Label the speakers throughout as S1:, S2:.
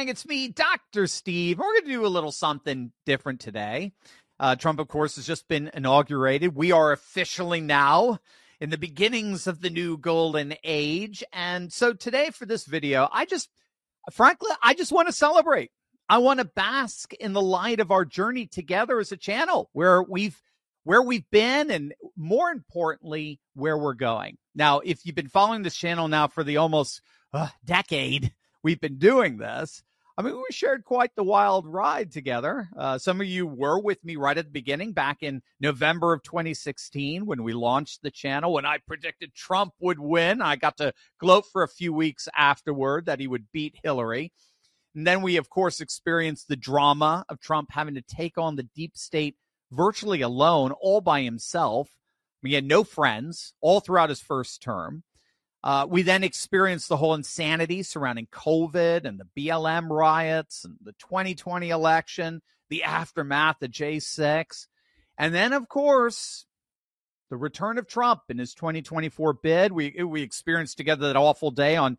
S1: gang, it's me, Dr. Steve. We're going to do a little something different today. Trump, of course, has just been inaugurated. We are officially now in the beginnings of the new golden age. And so today for this video, frankly, I just want to celebrate. I want to bask in the light of our journey together as a channel, where we've been, and more importantly, where we're going. Now, if you've been following this channel now for the almost decade we've been doing this, I mean, we shared quite the wild ride together. Some of you were with me right at the beginning, back in November of 2016, when we launched the channel, when I predicted Trump would win. I got to gloat for a few weeks afterward that he would beat Hillary. And then we, of course, experienced the drama of Trump having to take on the deep state virtually alone, all by himself. He had no friends all throughout his first term. We then experienced the whole insanity surrounding COVID and the BLM riots and the 2020 election, the aftermath of J6. And then, of course, the return of Trump in his 2024 bid. We experienced together that awful day on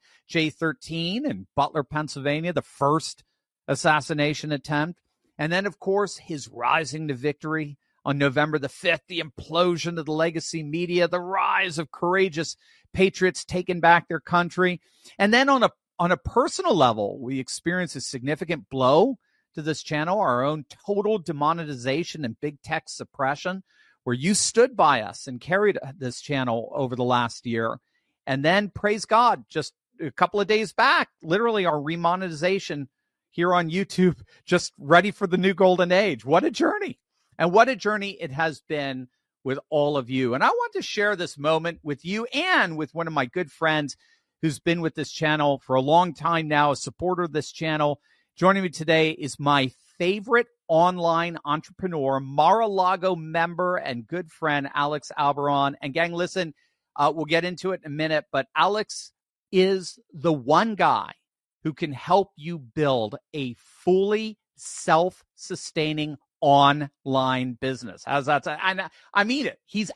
S1: J13 in Butler, Pennsylvania, the first assassination attempt. And then, of course, his rising to victory on November the 5th, the implosion of the legacy media, the rise of courageous patriots taking back their country. And then on a personal level, we experienced a significant blow to this channel, our own total demonetization and big tech suppression, where you stood by us and carried this channel over the last year. And then, praise God, just a couple of days back, literally our remonetization here on YouTube, just ready for the new golden age. What a journey. And what a journey it has been with all of you. And I want to share this moment with you and with one of my good friends who's been with this channel for a long time now, a supporter of this channel. Joining me today is my favorite online entrepreneur, Mar-a-Lago member and good friend, Alex Alberon. And gang, listen, we'll get into it in a minute, but Alex is the one guy who can help you build a fully self-sustaining online business. How's that? I mean it. He's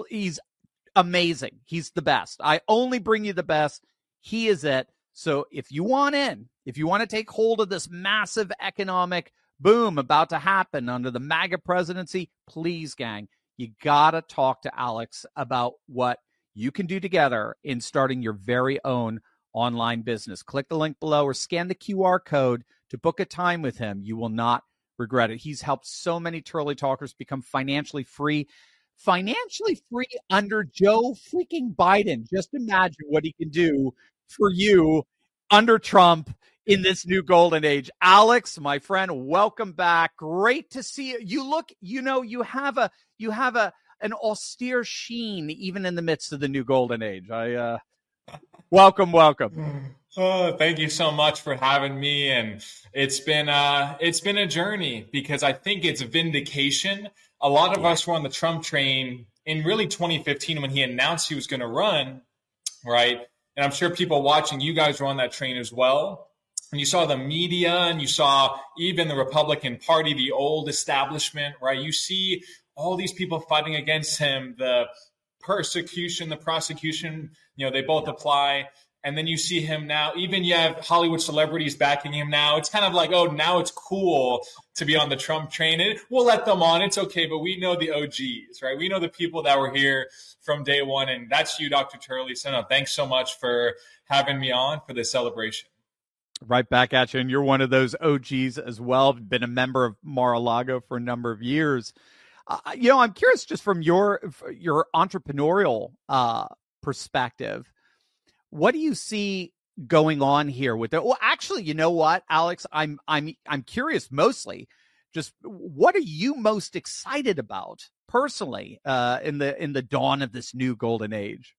S1: amazing. He's the best. I only bring you the best. He is it. So if you want to take hold of this massive economic boom about to happen under the MAGA presidency, please, gang, you got to talk to Alex about what you can do together in starting your very own online business. Click the link below or scan the QR code to book a time with him. You will not regret it. He's helped so many Turley Talkers become financially free under Joe freaking Biden. Just imagine what he can do for you under Trump in this new golden age. Alex, my friend, welcome back. Great to see you. You look, you have an austere sheen even in the midst of the new golden age. Welcome.
S2: Oh, thank you so much for having me. And it's been a journey, because I think it's vindication. A lot of us were on the Trump train in really 2015 when he announced he was going to run, right? And I'm sure people watching, you guys were on that train as well. And you saw the media, and you saw even the Republican Party, the old establishment, right? You see all these people fighting against him, the persecution, the prosecution, they both apply. And then you see him now, even you have Hollywood celebrities backing him now. It's kind of like, oh, now it's cool to be on the Trump train. And we'll let them on. It's okay. But we know the OGs, right? We know the people that were here from day one. And that's you, Dr. Turley. So no, thanks so much for having me on for this celebration.
S1: Right back at you. And you're one of those OGs as well. Been a member of Mar-a-Lago for a number of years. I'm curious, just from your entrepreneurial perspective, what do you see going on here with it? Well, actually, you know what, Alex, I'm curious mostly, just what are you most excited about personally in the dawn of this new golden age?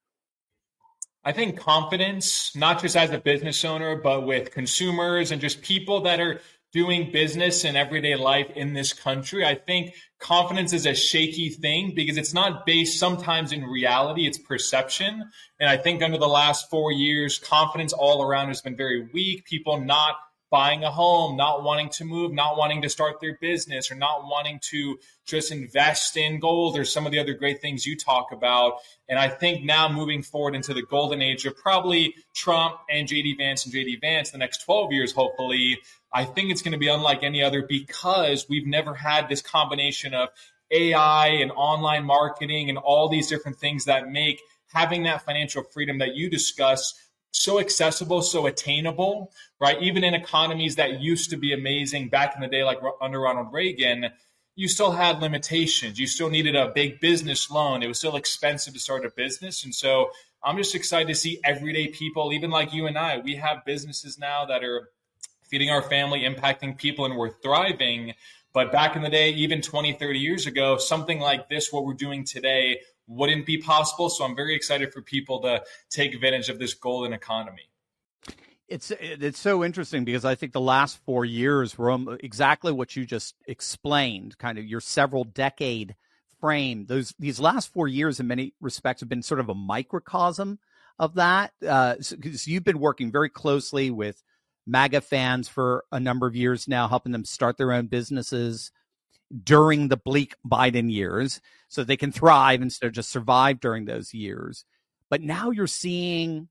S2: I think confidence, not just as a business owner, but with consumers and just people that are doing business in everyday life in this country. I think confidence is a shaky thing because it's not based sometimes in reality, it's perception. And I think under the last 4 years, confidence all around has been very weak. People not buying a home, not wanting to move, not wanting to start their business, or not wanting to just invest in gold or some of the other great things you talk about. And I think now moving forward into the golden age of probably Trump and JD Vance the next 12 years, hopefully, I think it's going to be unlike any other because we've never had this combination of AI and online marketing and all these different things that make having that financial freedom that you discuss so accessible, so attainable, right? Even in economies that used to be amazing back in the day, like under Ronald Reagan, you still had limitations. You still needed a big business loan. It was still expensive to start a business. And so I'm just excited to see everyday people, even like you and I, we have businesses now that are feeding our family, impacting people, and we're thriving. But back in the day, even 20, 30 years ago, something like this, what we're doing today, wouldn't be possible. So I'm very excited for people to take advantage of this golden economy.
S1: It's so interesting because I think the last 4 years were exactly what you just explained, kind of your several decade frame. These last 4 years in many respects have been sort of a microcosm of that. Because you've been working very closely with MAGA fans for a number of years now, helping them start their own businesses during the bleak Biden years so they can thrive instead of just survive during those years. But now you're seeing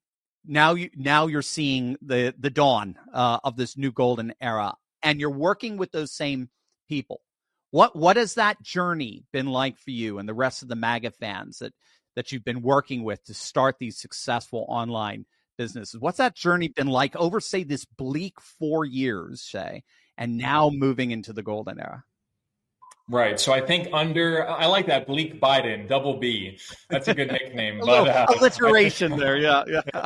S1: the dawn of this new golden era, and you're working with those same people. What has that journey been like for you and the rest of the MAGA fans that you've been working with to start these successful online businesses? What's that journey been like over, say, this bleak 4 years, say, and now moving into the golden era?
S2: Right. So I think I like that, Bleak Biden, double B. That's a good nickname. But
S1: alliteration there. Yeah.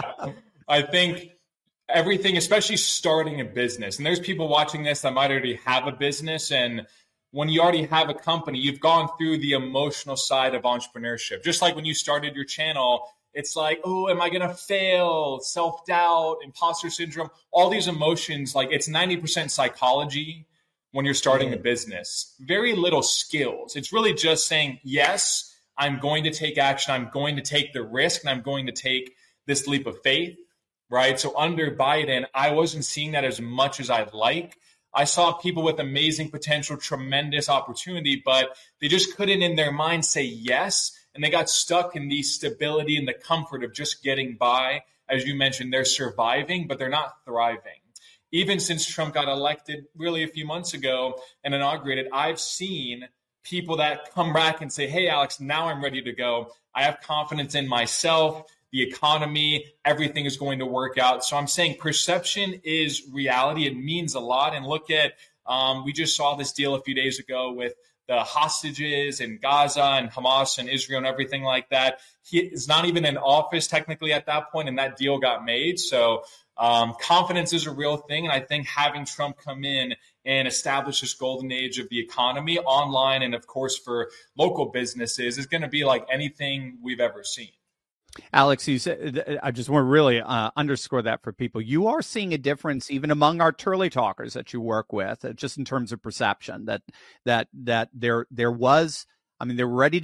S2: I think everything, especially starting a business, and there's people watching this that might already have a business. And when you already have a company, you've gone through the emotional side of entrepreneurship. Just like when you started your channel, it's like, oh, am I going to fail? Self-doubt, imposter syndrome, all these emotions, like it's 90% psychology. When you're starting a business, very little skills. It's really just saying, yes, I'm going to take action. I'm going to take the risk, and I'm going to take this leap of faith, right? So under Biden, I wasn't seeing that as much as I'd like. I saw people with amazing potential, tremendous opportunity, but they just couldn't in their mind say yes. And they got stuck in the stability and the comfort of just getting by. As you mentioned, they're surviving, but they're not thriving. Even since Trump got elected really a few months ago and inaugurated, I've seen people that come back and say, hey, Alex, now I'm ready to go. I have confidence in myself, the economy, everything is going to work out. So I'm saying perception is reality. It means a lot. And look at, we just saw this deal a few days ago with the hostages in Gaza and Hamas and Israel and everything like that. He is not even in office technically at that point, and that deal got made. So confidence is a real thing. And I think having Trump come in and establish this golden age of the economy online and, of course, for local businesses is going to be like anything we've ever seen.
S1: Alex, you said, I just want to really underscore that for people. You are seeing a difference even among our Turley talkers that you work with, just in terms of perception that there was, I mean, they're ready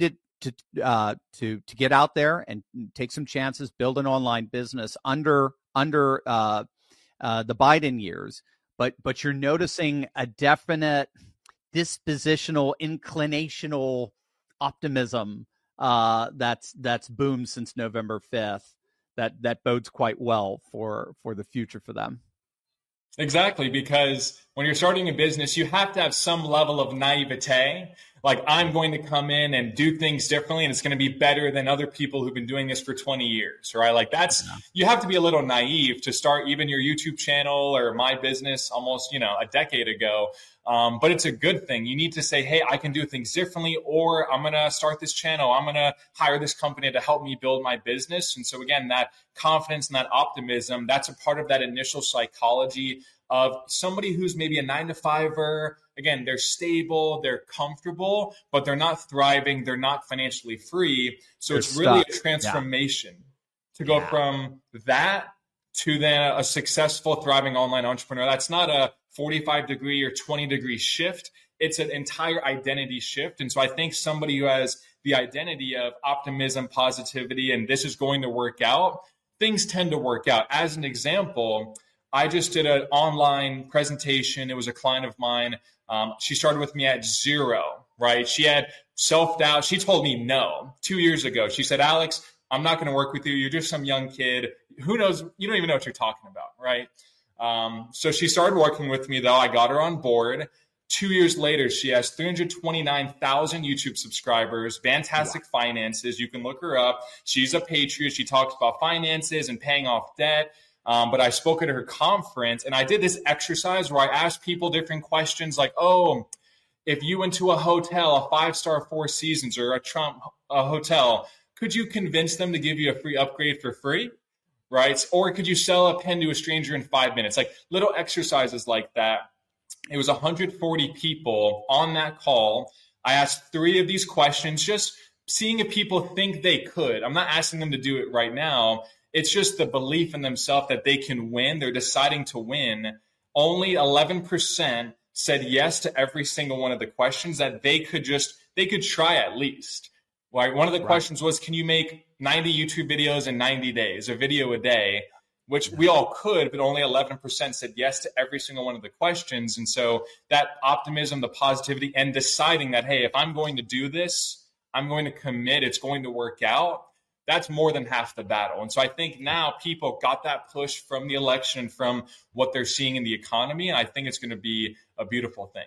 S1: to get out there and take some chances, build an online business under the Biden years, but you're noticing a definite dispositional, inclinational optimism that's boomed since November 5th. That bodes quite well for the future for them.
S2: Exactly, because when you're starting a business, you have to have some level of naivete. Like, I'm going to come in and do things differently, and it's going to be better than other people who've been doing this for 20 years, right? Like, you have to be a little naive to start even your YouTube channel or my business almost, a decade ago. But it's a good thing. You need to say, hey, I can do things differently, or I'm going to start this channel. I'm going to hire this company to help me build my business. And so again, that confidence and that optimism, that's a part of that initial psychology of somebody who's maybe a 9-to-5er. Again, they're stable, they're comfortable, but they're not thriving. They're not financially free. So it's really a transformation to go from that to then a successful, thriving online entrepreneur. That's not a 45-degree or 20-degree shift. It's an entire identity shift. And so I think somebody who has the identity of optimism, positivity, and this is going to work out, things tend to work out. As an example, I just did an online presentation. It was a client of mine. She started with me at 0, right? She had self-doubt. She told me no 2 years ago. She said, Alex, I'm not going to work with you. You're just some young kid. Who knows? You don't even know what you're talking about, right? So she started working with me, though. I got her on board. 2 years later, she has 329,000 YouTube subscribers, fantastic finances. You can look her up. She's a patriot. She talks about finances and paying off debt. But I spoke at her conference, and I did this exercise where I asked people different questions like, oh, if you went to a hotel, a 5-star Four Seasons or a hotel, could you convince them to give you a free upgrade for free? Right? Or could you sell a pen to a stranger in 5 minutes? Like little exercises like that. It was 140 people on that call. I asked 3 of these questions, just seeing if people think they could. I'm not asking them to do it right now. It's just the belief in themselves that they can win. They're deciding to win. Only 11% said yes to every single one of the questions that they could try at least. Like one of the questions was, can you make 90 YouTube videos in 90 days, a video a day? Which we all could, but only 11% said yes to every single one of the questions. And so that optimism, the positivity, and deciding that, hey, if I'm going to do this, I'm going to commit, it's going to work out, that's more than half the battle. And so I think now people got that push from the election, from what they're seeing in the economy, and I think it's going to be a beautiful thing.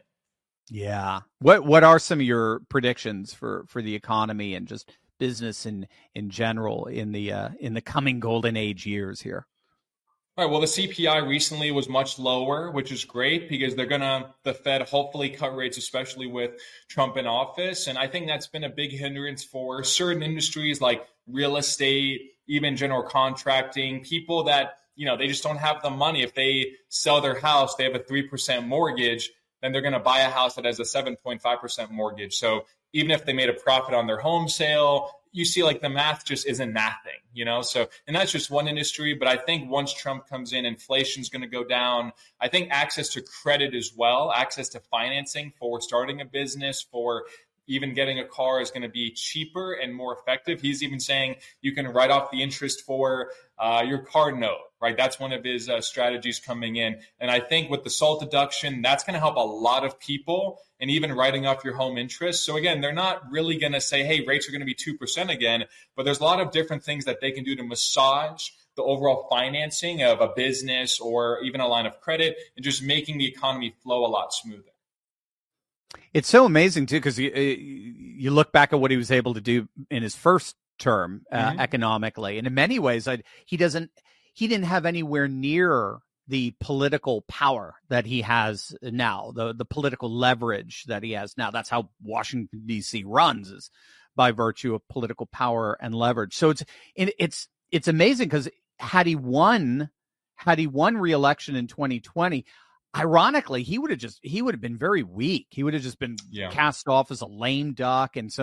S1: Yeah. What are some of your predictions for the economy and just business in general in the coming golden age years here?
S2: All right. Well, the CPI recently was much lower, which is great because the Fed hopefully cut rates, especially with Trump in office. And I think that's been a big hindrance for certain industries like real estate, even general contracting, people that, they just don't have the money. If they sell their house, they have a 3% mortgage, then they're going to buy a house that has a 7.5% mortgage. So even if they made a profit on their home sale, you see like the math just isn't mathing, So, and that's just one industry. But I think once Trump comes in, inflation's going to go down. I think access to credit as well, access to financing for starting a business, for even getting a car is going to be cheaper and more effective. He's even saying you can write off the interest for your car note, right? That's one of his strategies coming in. And I think with the SALT deduction, that's going to help a lot of people, and even writing off your home interest. So again, they're not really going to say, hey, rates are going to be 2% again, but there's a lot of different things that they can do to massage the overall financing of a business or even a line of credit, and just making the economy flow a lot smoother.
S1: It's so amazing, too, because you look back at what he was able to do in his first term economically. And in many ways, he didn't have anywhere near the political power that he has now, the political leverage that he has now. That's how Washington, D.C. runs, is by virtue of political power and leverage. So it's amazing because had he won re-election in 2020, ironically, he would have been very weak. He would have just been cast off as a lame duck. And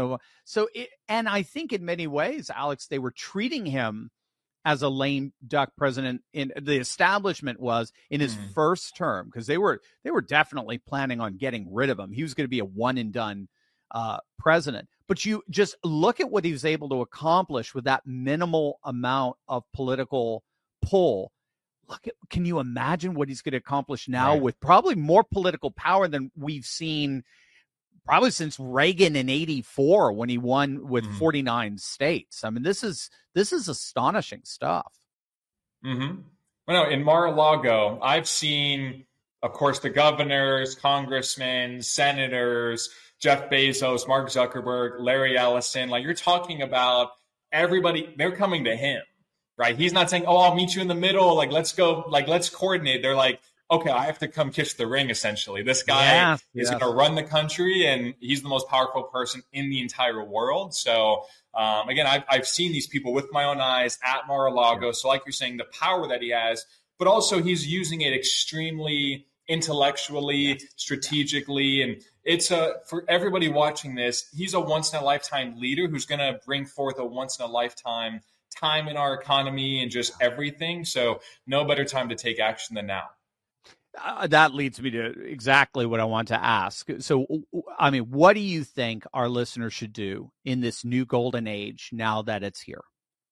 S1: and I think in many ways, Alex, they were treating him as a lame duck president. In the establishment was in his first term, because they were definitely planning on getting rid of him. He was going to be a one and done president. But you just look at what he was able to accomplish with that minimal amount of political pull. Can you imagine what he's going to accomplish now with probably more political power than we've seen probably since Reagan in '84 when he won with 49 states? I mean, this is astonishing stuff.
S2: Mm-hmm. Well, no, in Mar-a-Lago, I've seen, of course, the governors, congressmen, senators, Jeff Bezos, Mark Zuckerberg, Larry Ellison. Like, you're talking about everybody, they're coming to him. Right. He's not saying, oh, I'll meet you in the middle. Like, let's go. Like, let's coordinate. They're like, OK, I have to come kiss the ring, essentially. This guy is going to run the country, and he's the most powerful person in the entire world. So, again, I've seen these people with my own eyes at Mar-a-Lago. So like you're saying, the power that he has, but also he's using it extremely intellectually, strategically. And it's for everybody watching this, he's a once in a lifetime leader who's going to bring forth a once in a lifetime time in our economy and just everything. So no better time to take action than now.
S1: That leads me to exactly what I want to ask. So, I mean, what do you think our listeners should do in this new golden age now that it's here?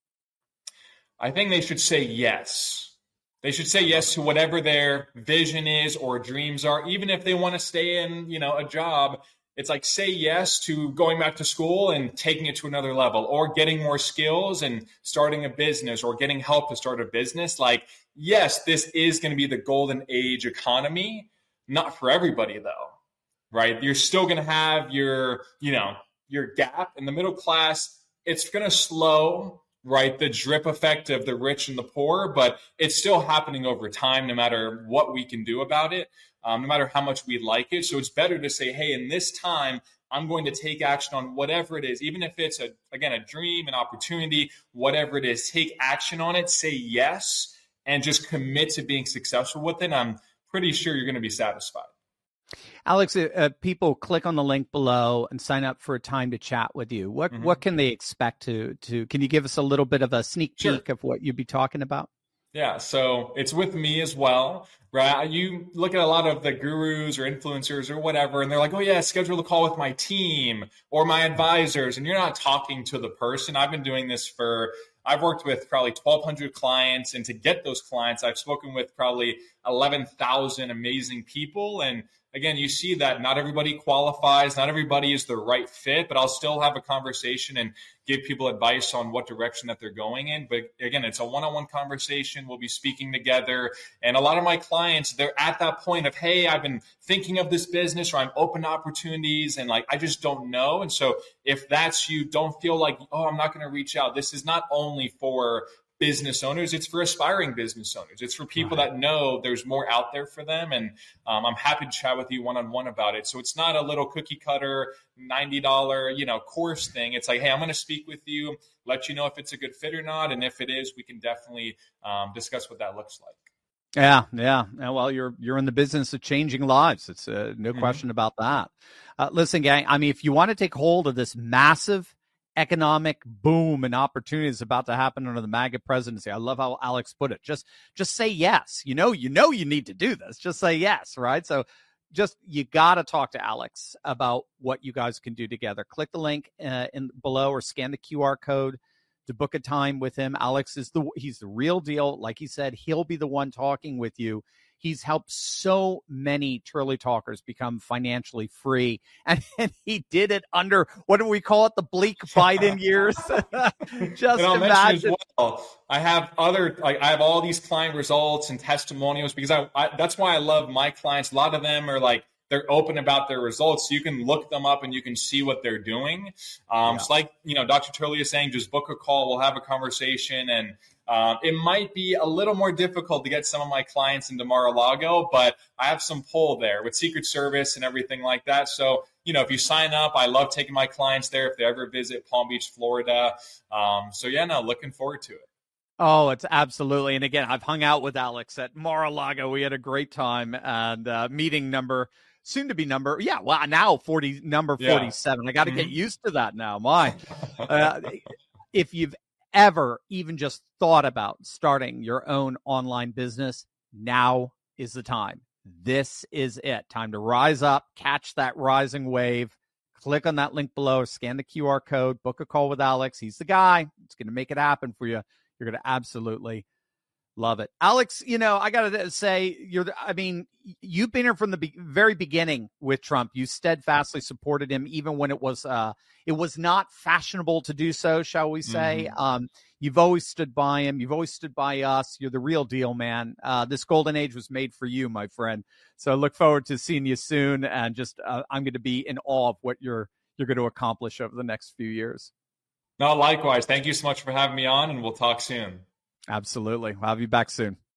S2: I think they should say yes. They should say yes to whatever their vision is or dreams are, even if they want to stay in, a job. It's like say yes to going back to school and taking it to another level, or getting more skills and starting a business, or getting help to start a business. Like, yes, this is going to be the golden age economy. Not for everybody though, right? You're still going to have your, your gap in the middle class. It's going to slow, right? The drip effect of the rich and the poor, but it's still happening over time, no matter what we can do about it, no matter how much we like it. So it's better to say, hey, in this time, I'm going to take action on whatever it is, even if it's a dream, an opportunity, whatever it is, take action on it, say yes, and just commit to being successful with it. I'm pretty sure you're going to be satisfied.
S1: Alex, people click on the link below and sign up for a time to chat with you. What can they expect to can you give us a little bit of a sneak peek of what you'd be talking about?
S2: Yeah, so it's with me as well, right? You look at a lot of the gurus or influencers or whatever, and they're like, oh yeah, schedule a call with my team or my advisors, and you're not talking to the person. I've been doing this I've worked with probably 1,200 clients, and to get those clients, I've spoken with probably 11,000 amazing people. And again, you see that not everybody qualifies, not everybody is the right fit, but I'll still have a conversation and give people advice on what direction that they're going in. But again, it's a one-on-one conversation. We'll be speaking together. And a lot of my clients, they're at that point of, hey, I've been thinking of this business, or I'm open to opportunities, and like, I just don't know. And so if that's you, don't feel like, oh, I'm not going to reach out. This is not only for business owners, it's for aspiring business owners. It's for people that know there's more out there for them. And I'm happy to chat with you one-on-one about it. So it's not a little cookie cutter $90, course thing. It's like, hey, I'm going to speak with you, let you know if it's a good fit or not. And if it is, we can definitely discuss what that looks like.
S1: Yeah. Well, you're in the business of changing lives. It's no question about that. Listen, gang, I mean, if you want to take hold of this massive economic boom and opportunities about to happen under the MAGA presidency, I love how Alex put it. Just say yes. You need to do this. Just say yes, right? So you got to talk to Alex about what you guys can do together. Click the link in below, or scan the QR code to book a time with him. Alex he's the real deal. Like he said, he'll be the one talking with you. He's helped so many Turley Talkers become financially free. And he did it under, what do we call it? The bleak Biden years. Just imagine.
S2: Well, I have I have all these client results and testimonials, because that's why I love my clients. A lot of them are like, they're open about their results. So you can look them up and you can see what they're doing. It's like, Dr. Turley is saying, just book a call. We'll have a conversation. And it might be a little more difficult to get some of my clients into Mar-a-Lago, but I have some pull there with Secret Service and everything like that. So, if you sign up, I love taking my clients there if they ever visit Palm Beach, Florida. Looking forward to it.
S1: Oh, it's absolutely. And again, I've hung out with Alex at Mar-a-Lago. We had a great time, and meeting soon to be now 47. I got to get used to that now. If you've ever even just thought about starting your own online business, now is the time. This is it. Time to rise up, catch that rising wave. Click on that link below, scan the QR code, book a call with Alex. He's the guy. It's going to make it happen for you. You're going to absolutely love it. Alex, I got to say, you've been here from the very beginning with Trump. You steadfastly supported him, even when it was not fashionable to do so, shall we say. You've always stood by him. You've always stood by us. You're the real deal, man. This golden age was made for you, my friend. So I look forward to seeing you soon. And I'm going to be in awe of what you're going to accomplish over the next few years.
S2: No, likewise. Thank you so much for having me on, and we'll talk soon.
S1: Absolutely. I'll have you back soon.